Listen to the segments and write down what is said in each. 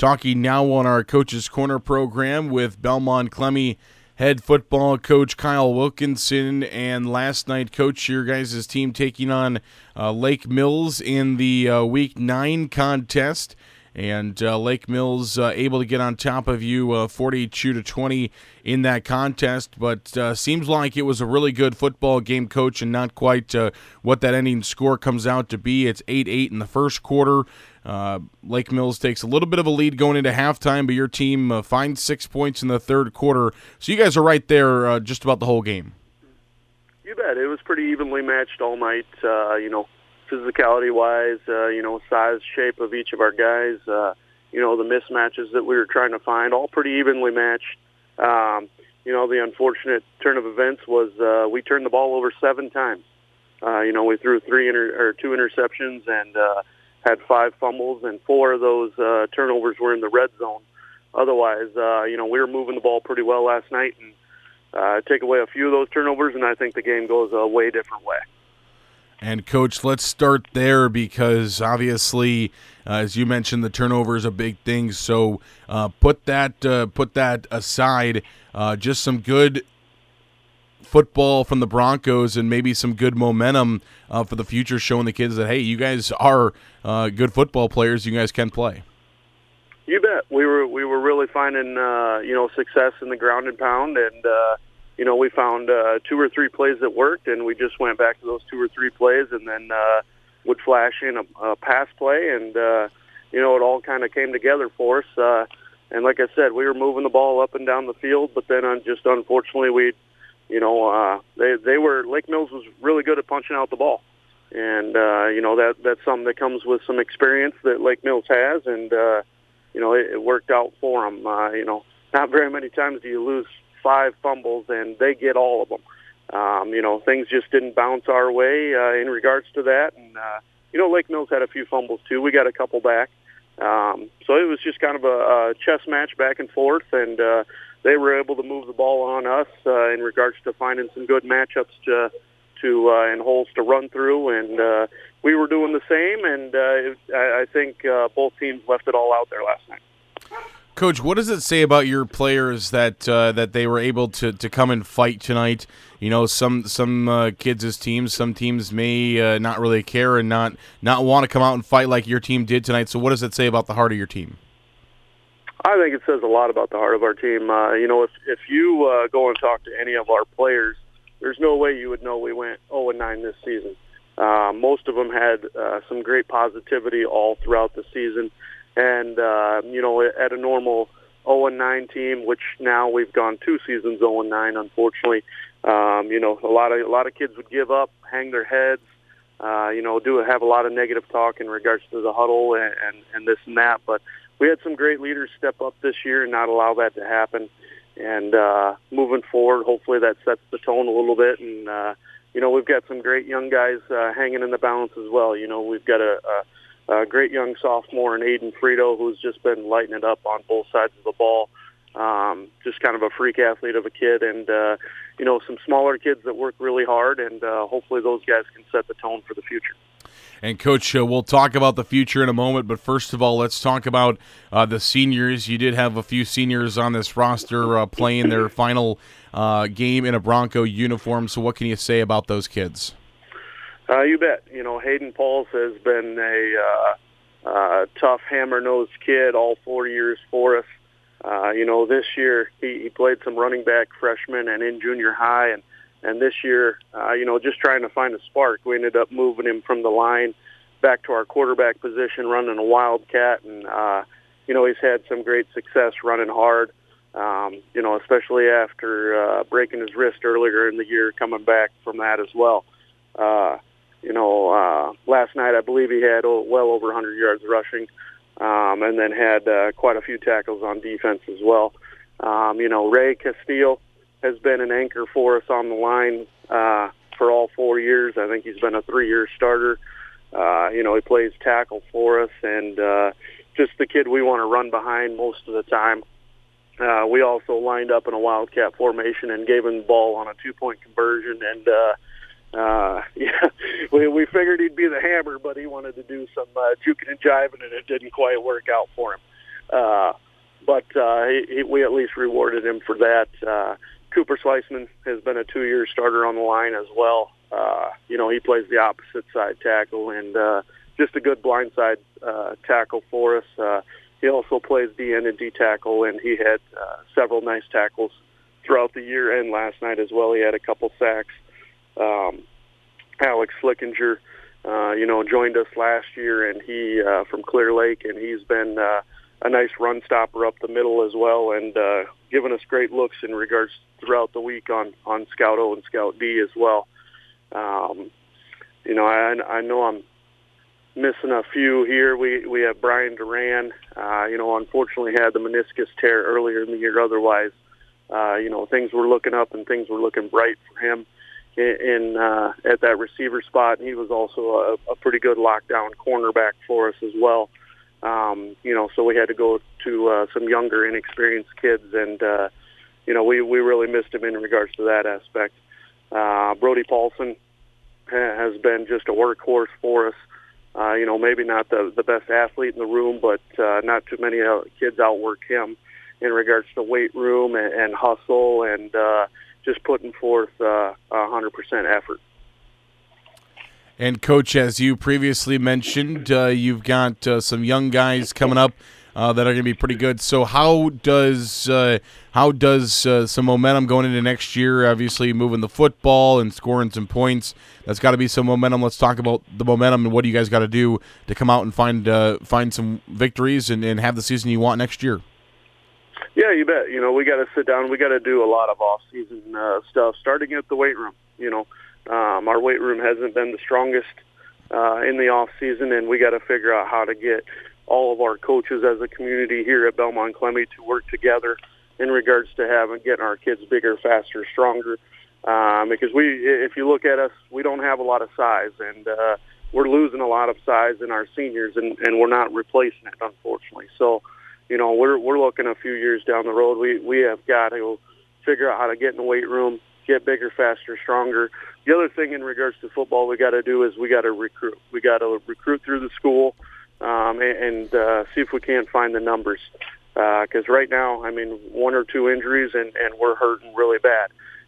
talking now on our Coach's Corner program with Belmont Clemmy head football coach Kyle Wilkinson. And last night, Coach, your guys' team taking on Lake Mills in the Week 9 contest. And Lake Mills able to get on top of you 42-20 in that contest. But seems like it was a really good football game, Coach, and not quite what that ending score comes out to be. It's 8-8 in the first quarter. Lake Mills takes a little bit of a lead going into halftime, but your team finds 6 points in the third quarter. So you guys are right there just about the whole game. You bet. It was pretty evenly matched all night, physicality-wise, size, shape of each of our guys, the mismatches that we were trying to find, all pretty evenly matched. The unfortunate turn of events was we turned the ball over 7 times. We threw 2 interceptions and had 5 fumbles, and 4 of those turnovers were in the red zone. Otherwise, we were moving the ball pretty well last night, and take away a few of those turnovers, and I think the game goes a way different way. And, Coach, let's start there because, obviously, as you mentioned, the turnover is a big thing. So put that aside. Just some good football from the Broncos and maybe some good momentum for the future, showing the kids that, hey, you guys are good football players. You guys can play. You bet. We were really finding success in the ground and pound, and we found 2 or 3 plays that worked, and we just went back to those 2 or 3 plays, and then would flash in a pass play, and it all kind of came together for us. And like I said, we were moving the ball up and down the field, but then unfortunately Lake Mills was really good at punching out the ball, and that's something that comes with some experience that Lake Mills has, and it worked out for them. Not very many times do you lose 5 fumbles and they get all of them. Things just didn't bounce our way in regards to that, and Lake Mills had a few fumbles too. We got a couple back, so it was just kind of a chess match back and forth, and they were able to move the ball on us in regards to finding some good matchups and holes to run through, and we were doing the same, and I think both teams left it all out there last night. Coach, what does it say about your players that they were able to come and fight tonight? Some kids' teams, some teams may not really care and not want to come out and fight like your team did tonight. So what does it say about the heart of your team? I think it says a lot about the heart of our team. If you go and talk to any of our players, there's no way you would know we went 0-9 this season. Most of them had some great positivity all throughout the season. And, at a normal 0-9 team, which now we've gone 2 seasons 0-9, unfortunately, a lot of kids would give up, hang their heads, have a lot of negative talk in regards to the huddle and this and that. But we had some great leaders step up this year and not allow that to happen. And moving forward, hopefully that sets the tone a little bit. And, we've got some great young guys hanging in the balance as well. We've got a great young sophomore in Aiden Frito, who's just been lighting it up on both sides of the ball. Just kind of a freak athlete of a kid, and some smaller kids that work really hard, and hopefully those guys can set the tone for the future. And, Coach, we'll talk about the future in a moment, but first of all, let's talk about the seniors. You did have a few seniors on this roster playing their final game in a Bronco uniform, so what can you say about those kids? You bet. Hayden Pauls has been a tough, hammer-nosed kid all 4 years for us. This year he played some running back freshman and in junior high, and this year, just trying to find a spark, we ended up moving him from the line back to our quarterback position, running a wildcat, and he's had some great success running hard. Especially after breaking his wrist earlier in the year, coming back from that as well. Last night I believe he had well over 100 yards rushing, and then had quite a few tackles on defense as well. Ray Castile has been an anchor for us on the line for all 4 years. I think he's been a 3-year starter. He plays tackle for us, and just the kid we want to run behind most of the time. We also lined up in a wildcat formation and gave him the ball on a 2-point conversion, and we figured he'd be the hammer, but he wanted to do some juking and jiving, and it didn't quite work out for him. But we at least rewarded him for that. Cooper Sliceman has been a 2-year starter on the line as well. He plays the opposite side tackle and just a good blindside tackle for us. He also plays D-end and D-tackle, and he had several nice tackles throughout the year and last night as well. He had a couple sacks. Alex Flickinger, joined us last year, and he from Clear Lake, and he's been a nice run stopper up the middle as well, and giving us great looks in regards throughout the week on Scout O and Scout D as well. I know I'm missing a few here. We have Brian Duran, unfortunately had the meniscus tear earlier in the year. Otherwise, things were looking up and things were looking bright for him in at that receiver spot. And he was also a pretty good lockdown cornerback for us as well. So we had to go to some younger, inexperienced kids, and we really missed him in regards to that aspect. Brody Paulson has been just a workhorse for us. Maybe not the best athlete in the room, but not too many kids outwork him in regards to weight room and hustle and just putting forth 100% effort. And, Coach, as you previously mentioned, you've got some young guys coming up that are going to be pretty good. So how does some momentum going into next year, obviously moving the football and scoring some points, that's got to be some momentum. Let's talk about the momentum and what do you guys got to do to come out and find some victories and have the season you want next year. Yeah, you bet. We got to sit down. We got to do a lot of off-season stuff, starting at the weight room. Our weight room hasn't been the strongest in the off-season, and we got to figure out how to get all of our coaches as a community here at Belmont-Clemmy to work together in regards to getting our kids bigger, faster, stronger. Because if you look at us, we don't have a lot of size, and we're losing a lot of size in our seniors, and we're not replacing it, unfortunately. So, we're looking a few years down the road. We have got to figure out how to get in the weight room, get bigger, faster, stronger. The other thing in regards to football we got to do is we got to recruit. We got to recruit through the school and see if we can't find the numbers. Because right now, 1 or 2 injuries and we're hurting really bad.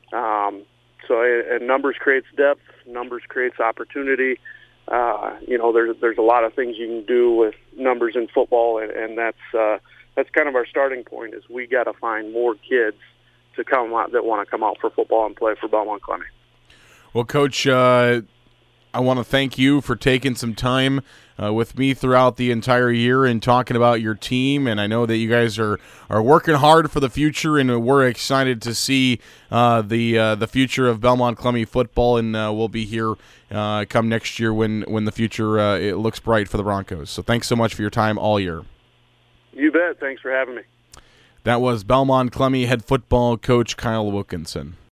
And numbers creates depth. Numbers creates opportunity. There's a lot of things you can do with numbers in football, and that's kind of our starting point. Is we got to find more kids to come out that want to come out for football and play for Belmont-Clemmy. Well, Coach, I want to thank you for taking some time with me throughout the entire year and talking about your team. And I know that you guys are working hard for the future, and we're excited to see the future of Belmont-Clemmy football. And we'll be here come next year when the future it looks bright for the Broncos. So thanks so much for your time all year. You bet. Thanks for having me. That was Belmont-Clemmy head football coach Kyle Wilkinson.